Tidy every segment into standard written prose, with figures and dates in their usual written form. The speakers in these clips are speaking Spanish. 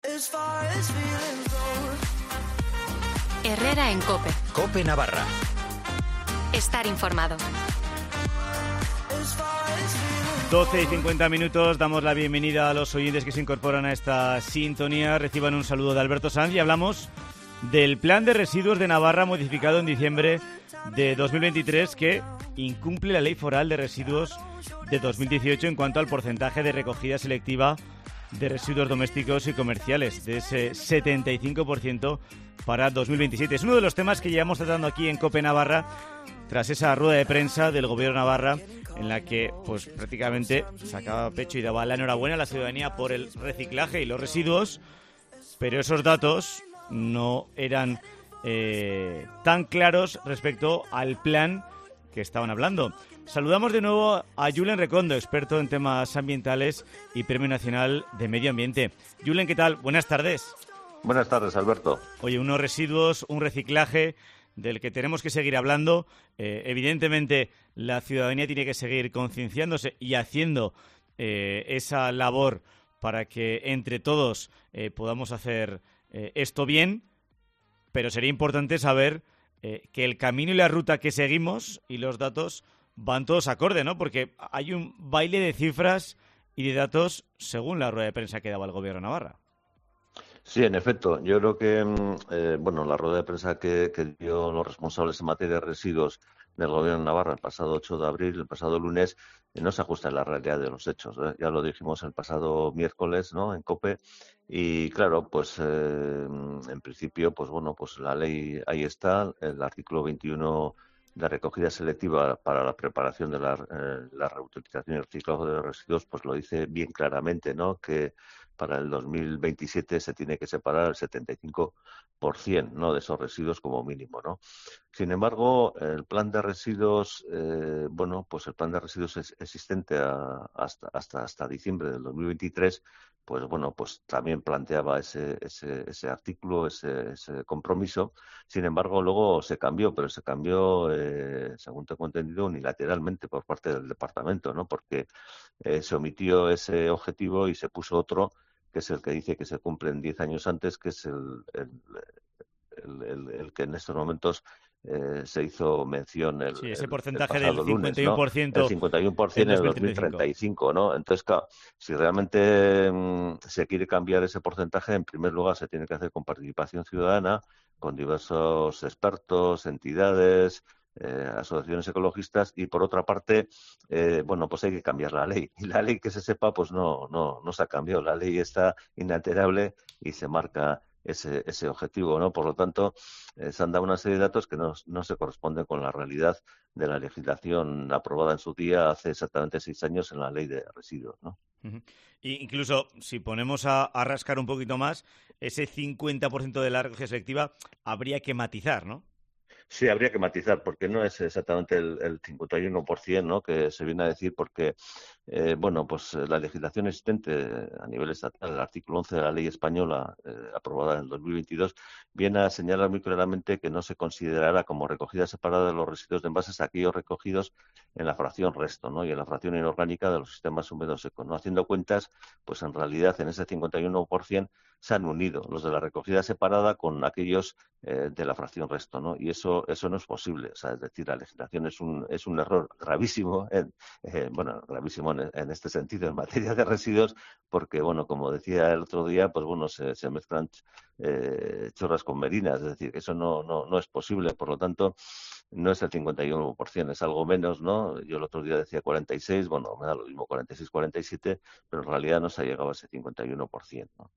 Herrera en COPE. COPE Navarra. Estar informado. 12:50, damos la bienvenida a los oyentes que se incorporan a esta sintonía. Reciban un saludo de Alberto Sanz y hablamos del Plan de Residuos de Navarra modificado en diciembre de 2023 que incumple la Ley Foral de Residuos de 2018 en cuanto al porcentaje de recogida selectiva de residuos domésticos y comerciales, de ese 75% para 2027. Es uno de los temas que llevamos tratando aquí en COPE Navarra tras esa rueda de prensa del Gobierno de Navarra en la que pues prácticamente sacaba pecho y daba la enhorabuena a la ciudadanía por el reciclaje y los residuos, pero esos datos no eran tan claros respecto al plan que estaban hablando. Saludamos de nuevo a Julen Recondo, experto en temas ambientales y Premio Nacional de Medio Ambiente. Julen, ¿qué tal? Buenas tardes. Buenas tardes, Alberto. Oye, unos residuos, un reciclaje del que tenemos que seguir hablando. Evidentemente, la ciudadanía tiene que seguir concienciándose y haciendo esa labor para que entre todos podamos hacer esto bien, pero sería importante saber que el camino y la ruta que seguimos y los datos van todos acorde, ¿no? Porque hay un baile de cifras y de datos según la rueda de prensa que daba el Gobierno de Navarra. Sí, en efecto. Yo creo que la rueda de prensa que dio los responsables en materia de residuos del Gobierno de Navarra el pasado 8 de abril, el pasado lunes, no se ajusta a la realidad de los hechos. Ya lo dijimos el pasado miércoles, ¿no?, en COPE. Y claro, pues en principio, pues bueno, pues la ley ahí está, el artículo 21 de recogida selectiva para la preparación de la reutilización y reciclaje de residuos, pues lo dice bien claramente, ¿no?, que para el 2027 se tiene que separar el 75%, ¿no?, de esos residuos como mínimo, ¿no? Sin embargo, el plan de residuos, pues el plan de residuos existente hasta diciembre del 2023, pues bueno, pues también planteaba ese artículo, ese compromiso. Sin embargo, luego se cambió, pero se cambió, según tengo entendido, unilateralmente por parte del departamento, ¿no? Porque se omitió ese objetivo y se puso otro, que es el que dice que se cumplen 10 años antes, que es el que en estos momentos se hizo mención ese porcentaje el pasado del 51%, lunes, ¿no? El 51% en el 2035, ¿no? Entonces, claro, si realmente se quiere cambiar ese porcentaje, en primer lugar se tiene que hacer con participación ciudadana, con diversos expertos, entidades, asociaciones ecologistas, y por otra parte, pues hay que cambiar la ley. Y la ley, que se sepa, pues no se ha cambiado. La ley está inalterable y se marca ese objetivo, ¿no? Por lo tanto, se han dado una serie de datos que no se corresponden con la realidad de la legislación aprobada en su día hace exactamente 6 años en la Ley de Residuos, ¿no? Uh-huh. Y incluso si ponemos a rascar un poquito más, ese 50% de la recogida selectiva habría que matizar, ¿no? Sí, habría que matizar, porque no es exactamente el 51%, ¿no?, que se viene a decir, porque pues la legislación existente a nivel estatal, el artículo 11 de la ley española, aprobada en el 2022, viene a señalar muy claramente que no se considerará como recogida separada de los residuos de envases aquellos recogidos en la fracción resto, ¿no?, y en la fracción inorgánica de los sistemas húmedos secos, ¿no? Haciendo cuentas, pues en realidad en ese 51% se han unido los de la recogida separada con aquellos de la fracción resto, ¿no? Y eso no es posible. O sea, es decir, la legislación es un error gravísimo, gravísimo en este sentido en materia de residuos, porque, bueno, como decía el otro día, pues bueno, se mezclan chorras con merinas, es decir, que eso no es posible. Por lo tanto, no es el 51%, es algo menos, ¿no? Yo el otro día decía 46, bueno, me da lo mismo, 46, 47, pero en realidad no se ha llegado a ese 51%, ¿no?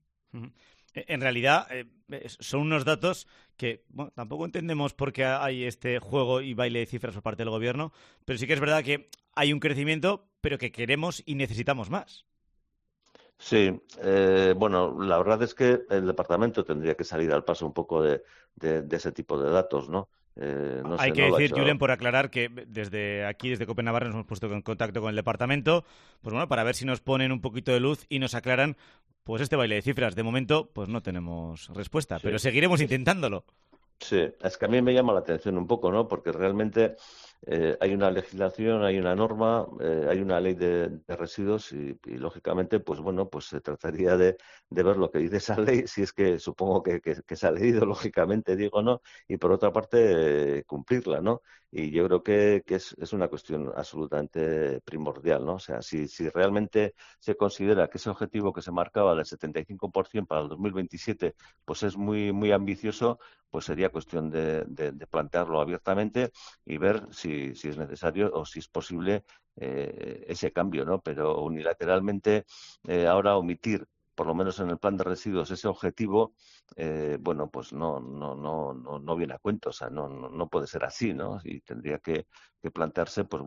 En realidad son unos datos que tampoco entendemos por qué hay este juego y baile de cifras por parte del Gobierno, pero sí que es verdad que hay un crecimiento, pero que queremos y necesitamos más. Sí, la verdad es que el departamento tendría que salir al paso un poco de ese tipo de datos, ¿no? Hay que decir, Julen, por aclarar que desde COPE Navarra nos hemos puesto en contacto con el departamento, pues bueno, para ver si nos ponen un poquito de luz y nos aclaran pues este baile de cifras. De momento, pues no tenemos respuesta, sí, pero seguiremos intentándolo. Sí, es que a mí me llama la atención un poco, ¿no? Porque realmente hay una legislación, hay una norma, hay una ley de residuos y lógicamente, pues bueno, pues se trataría de ver lo que dice esa ley, si es que supongo que se ha leído, lógicamente digo, ¿no? Y por otra parte, cumplirla, ¿no? Y yo creo que es una cuestión absolutamente primordial, ¿no? O sea, si realmente se considera que ese objetivo que se marcaba del 75% para el 2027, pues es muy, muy ambicioso, pues sería cuestión de plantearlo abiertamente y ver si es necesario o si es posible ese cambio, ¿no? Pero unilateralmente ahora omitir, por lo menos en el plan de residuos, ese objetivo, bueno, pues no viene a cuento, o sea, no puede ser así, ¿no? Y tendría que plantearse, pues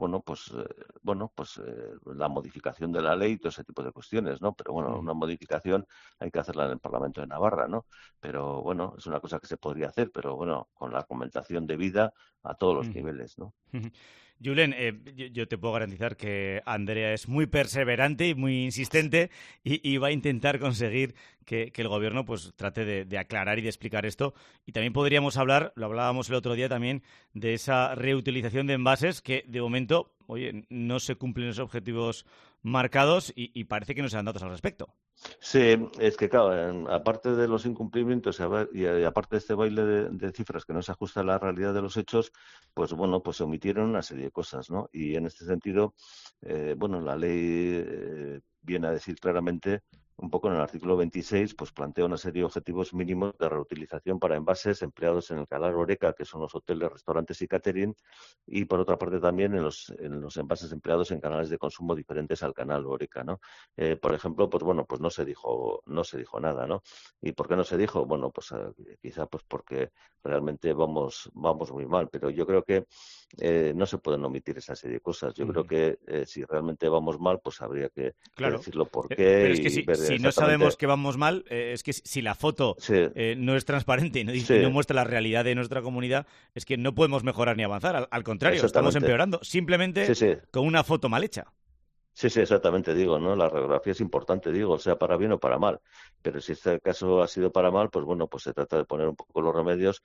la modificación de la ley y todo ese tipo de cuestiones, ¿no? Pero bueno, una modificación hay que hacerla en el Parlamento de Navarra, ¿no? Pero bueno, es una cosa que se podría hacer, pero bueno, con la argumentación debida a todos los niveles, ¿no? Julen, yo te puedo garantizar que Andrea es muy perseverante y muy insistente y va a intentar conseguir que el gobierno pues trate de aclarar y de explicar esto. Y también podríamos hablar, lo hablábamos el otro día también, de esa reutilización de envases que de momento, oye, no se cumplen los objetivos marcados y parece que no se dan datos al respecto. Sí, es que claro, aparte de los incumplimientos y aparte de este baile de cifras que no se ajusta a la realidad de los hechos, pues bueno, pues se omitieron una serie de cosas, ¿no? Y en este sentido, bueno, la ley viene a decir claramente, un poco en el artículo 26, pues plantea una serie de objetivos mínimos de reutilización para envases empleados en el canal Horeca, que son los hoteles, restaurantes y catering, y por otra parte también en los envases empleados en canales de consumo diferentes al canal Horeca, ¿no? Por ejemplo, pues bueno, pues no se dijo nada, ¿no? ¿Y por qué no se dijo? Bueno, pues quizá pues porque realmente vamos muy mal, pero yo creo que no se pueden omitir esa serie de cosas. Yo creo que si realmente vamos mal, pues habría que decirlo por qué. Pero es que si no sabemos que vamos mal, es que si la foto no es transparente y no muestra la realidad de nuestra comunidad, es que no podemos mejorar ni avanzar. Al contrario, estamos empeorando, simplemente con una foto mal hecha. Sí, exactamente, digo, ¿no? La radiografía es importante, digo, sea para bien o para mal. Pero si este caso ha sido para mal, pues bueno, pues se trata de poner un poco los remedios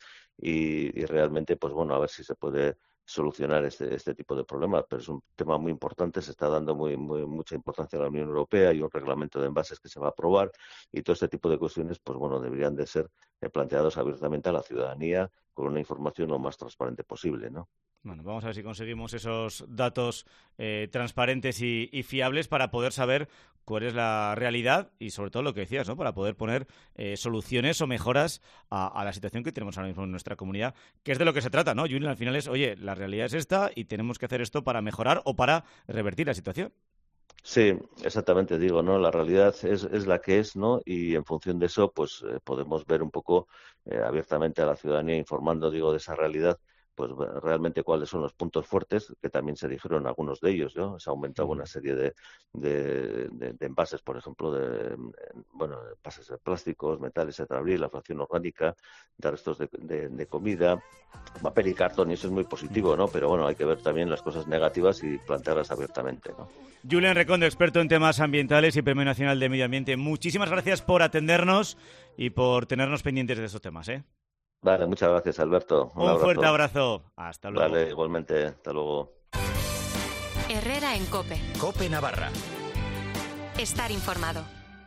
y realmente, pues bueno, a ver si se puede solucionar este tipo de problemas. Pero es un tema muy importante, se está dando mucha importancia a la Unión Europea y un reglamento de envases que se va a aprobar y todo este tipo de cuestiones, pues bueno, deberían de ser planteados abiertamente a la ciudadanía con una información lo más transparente posible, ¿no? Bueno, vamos a ver si conseguimos esos datos transparentes y fiables para poder saber cuál es la realidad y sobre todo lo que decías, ¿no? Para poder poner soluciones o mejoras a la situación que tenemos ahora mismo en nuestra comunidad, que es de lo que se trata, ¿no? Julian, al final es, oye, la realidad es esta y tenemos que hacer esto para mejorar o para revertir la situación. Sí, exactamente, digo, ¿no? La realidad es la que es, ¿no? Y en función de eso, pues podemos ver un poco abiertamente a la ciudadanía informando, digo, de esa realidad, pues realmente cuáles son los puntos fuertes, que también se dijeron algunos de ellos, ¿no? Se ha aumentado una serie de envases, por ejemplo, envases de plásticos, metales tetrabril, la fracción orgánica, de restos de comida, papel y cartón, y eso es muy positivo, ¿no? Pero bueno, hay que ver también las cosas negativas y plantearlas abiertamente, ¿no? Julen Recondo, experto en temas ambientales y Premio Nacional de Medio Ambiente. Muchísimas gracias por atendernos y por tenernos pendientes de esos temas, ¿eh? Vale, muchas gracias, Alberto. Un fuerte abrazo. Hasta luego. Vale, igualmente. Hasta luego. Herrera en COPE. COPE Navarra. Estar informado.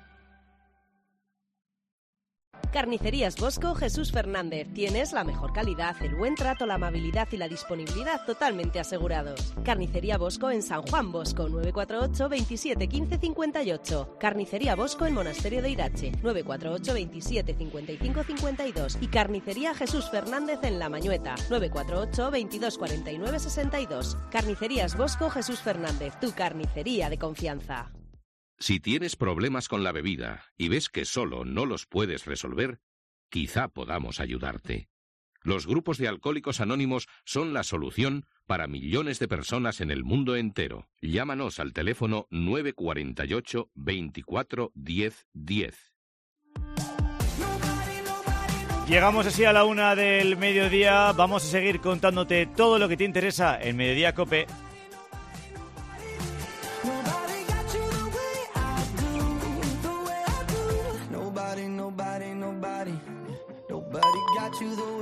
Carnicerías Bosco Jesús Fernández. Tienes la mejor calidad, el buen trato, la amabilidad y la disponibilidad totalmente asegurados. Carnicería Bosco en San Juan Bosco, 948 27 15 58. Carnicería Bosco en Monasterio de Irache, 948 27 55 52. Y Carnicería Jesús Fernández en La Mañueta, 948 22 49 62. Carnicerías Bosco Jesús Fernández, tu carnicería de confianza. Si tienes problemas con la bebida y ves que solo no los puedes resolver, quizá podamos ayudarte. Los grupos de alcohólicos anónimos son la solución para millones de personas en el mundo entero. Llámanos al teléfono 948 24 10 10. Llegamos así a la 1 del mediodía. Vamos a seguir contándote todo lo que te interesa en Mediodía COPE. To the